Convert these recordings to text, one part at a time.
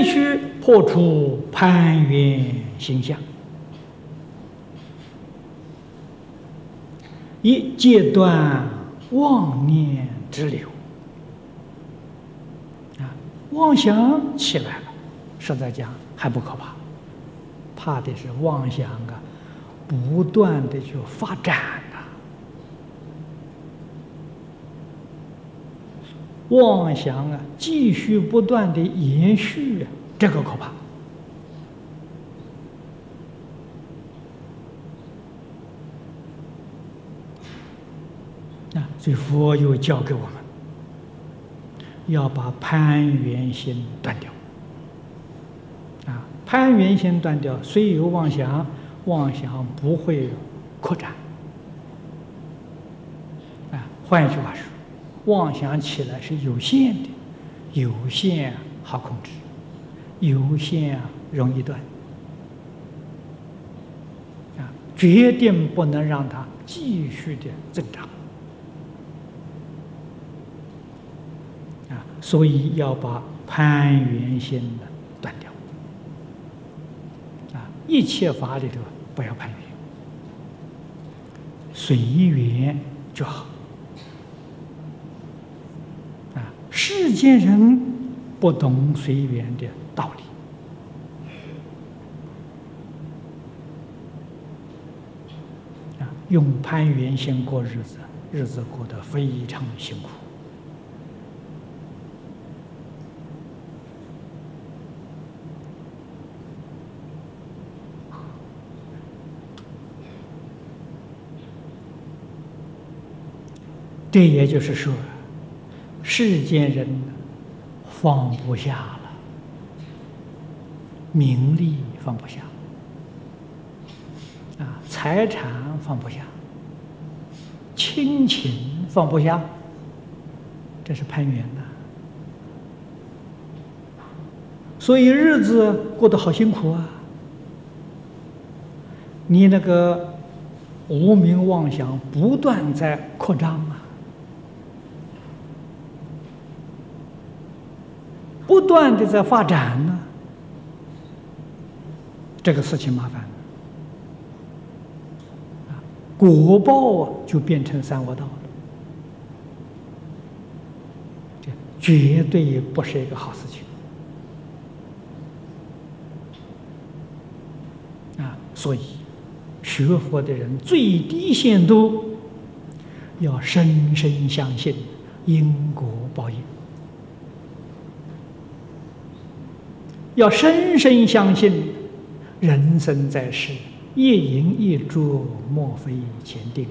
正须破除攀缘心相，以戒断妄念之流。妄想起来了，实在讲还不可怕，怕的是妄想不断的去发展妄想继续不断的延续这个可怕。所以佛又教给我们，要把攀缘心断掉。攀缘心断掉，虽有妄想，妄想不会扩展。换一句话说，妄想起来是有限的，有限好控制，有限容易断。决定不能让它继续的增长。所以要把攀缘心断掉。一切法里头不要攀缘，随缘就好。世间人不懂随缘的道理，用攀缘心过日子，日子过得非常辛苦。这也就是说，世间人放不下了，名利放不下，财产放不下，亲情放不下，这是攀缘的。所以日子过得好辛苦啊！你那个无明妄想不断在扩张不断的在发展呢，这个事情麻烦了，果报就变成三恶道了，这绝对不是一个好事情所以学佛的人最低限度要深深相信因果报应。要深深相信，人生在世，一饮一啄，莫非前定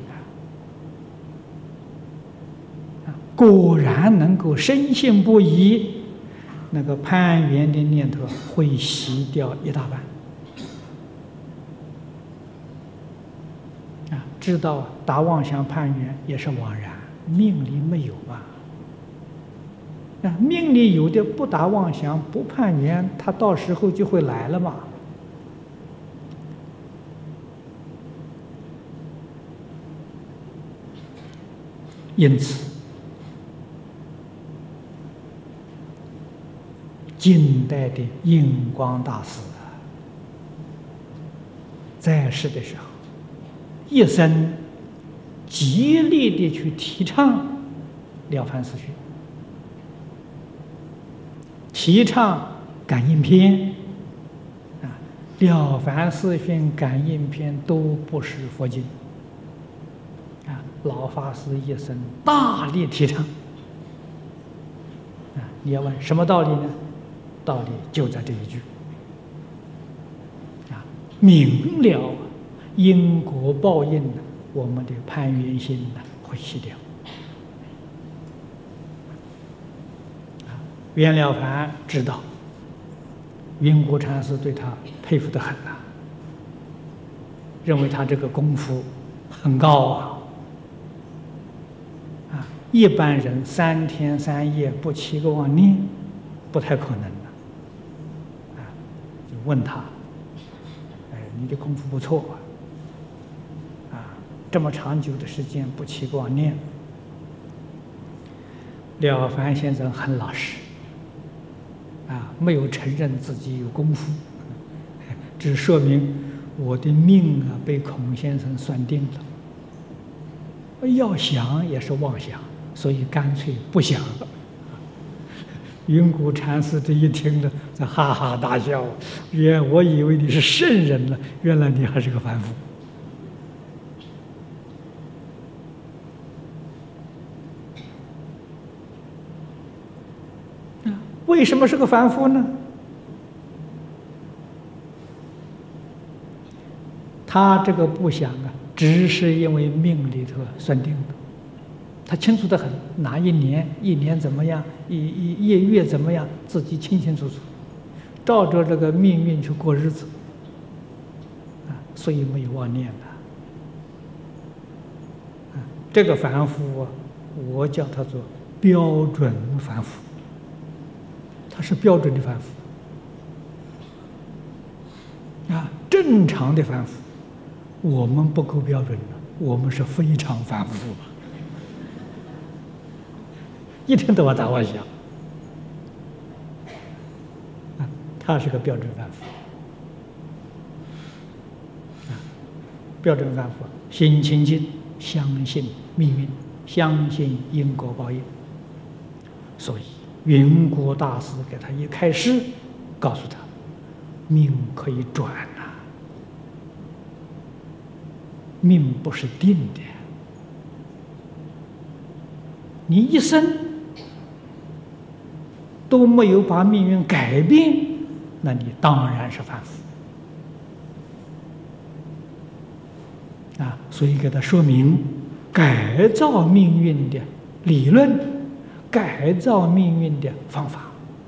果然能够深信不疑，那个攀缘的念头会熄掉一大半。知道打妄想攀缘也是枉然，命里没有嘛。命里有的不打妄想不攀缘，他到时候就会来了嘛。因此，近代的印光大师在世的时候，一生极力的去提倡《了凡四训》。提倡感应篇了凡四训、感应篇都不是佛经老法师一生大力提倡你要问什么道理呢？道理就在这一句明了因果报应我们的攀缘心会熄掉。袁了凡知道，云谷禅师对他佩服得很认为他这个功夫很高一般人3天3夜不起个妄念，不太可能就问他，你的功夫不错这么长久的时间不起个妄念。了凡先生很老实没有承认自己有功夫，只说明我的命被孔先生算定了。要想也是妄想，所以干脆不想了。云谷禅师这一听了，在哈哈大笑。我以为你是圣人了，原来你还是个凡夫。为什么是个凡夫呢？他这个不想只是因为命里头算定的。他清楚得很，哪一年怎么样，一月怎么样，自己清清楚楚，照着这个命运去过日子，所以没有妄念的。这个凡夫我叫他做标准凡夫，他是标准的凡夫。正常的凡夫，我们不够标准的，我们是非常凡夫。一天到晚打妄想，他是个标准凡夫。标准凡夫心清净，相信命运，相信因果报应。所以云谷大师给他一开示，告诉他命可以转命不是定的，你一生都没有把命运改变，那你当然是凡夫。所以给他说明改造命运的理论，改造命运的方法。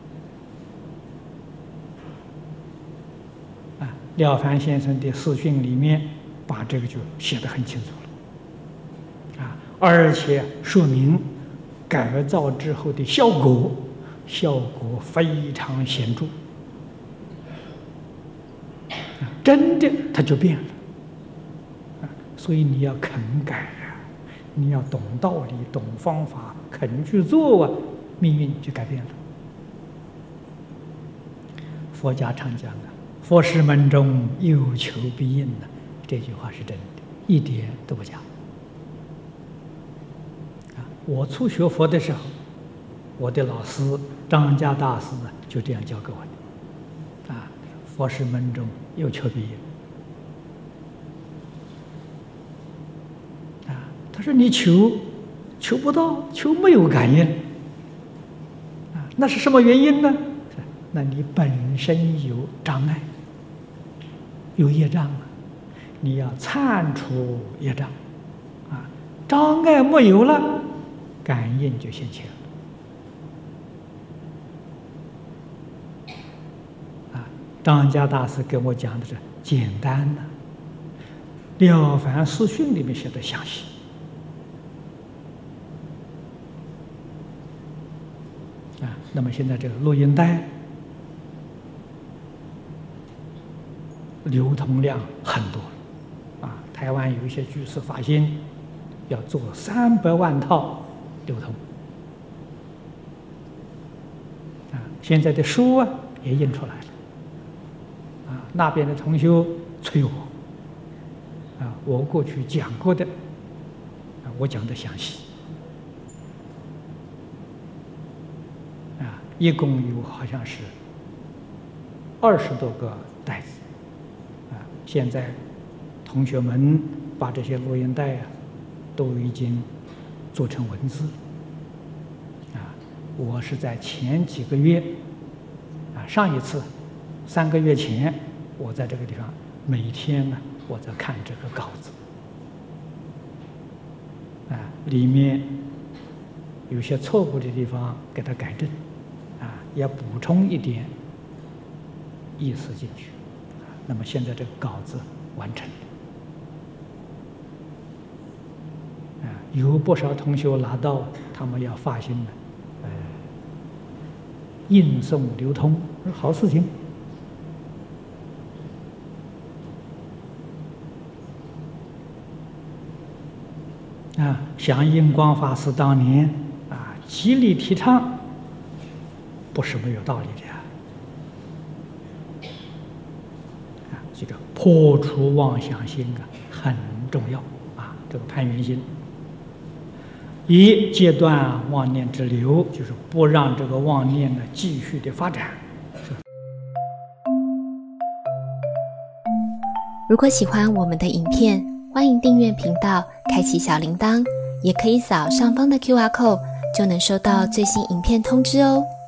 廖凡先生的释训里面把这个就写得很清楚了，而且说明改造之后的效果非常显著，真的它就变了。所以你要肯改你要懂道理、懂方法，肯去做命运就改变了。佛家常讲佛事门中有求必应这句话是真的，一点都不假。我初学佛的时候，我的老师张家大师就这样教给我的，佛事门中有求必应。他说你求不到，求没有感应，那是什么原因呢？那你本身有障碍，有业障你要铲除业障，障碍没有了，感应就现前了。张家大师跟我讲的是简单的，了凡四训里面写的详细。那么现在这个录音带流通量很多台湾有一些居士发心要做300万套流通，现在的书也印出来了，那边的同修催我，我过去讲过的，我讲的详细。一共有好像是20多个袋子，现在同学们把这些录音带都已经做成文字，我是在前几个月，上一次3个月前，我在这个地方每天我在看这个稿子，里面有些错误的地方给它改正。也补充一点意思进去，那么现在这个稿子完成了，有不少同学拿到，他们要发心印送流通，好事情。像印光法师当年极力提倡。不是没有道理的记着破除妄想心很重要啊。这个攀缘心，以戒断妄念之流，就是不让这个妄念呢继续的发展。 如果喜欢我们的影片，欢迎订阅频道，开启小铃铛，也可以扫上方的 QR code，就能收到最新影片通知哦。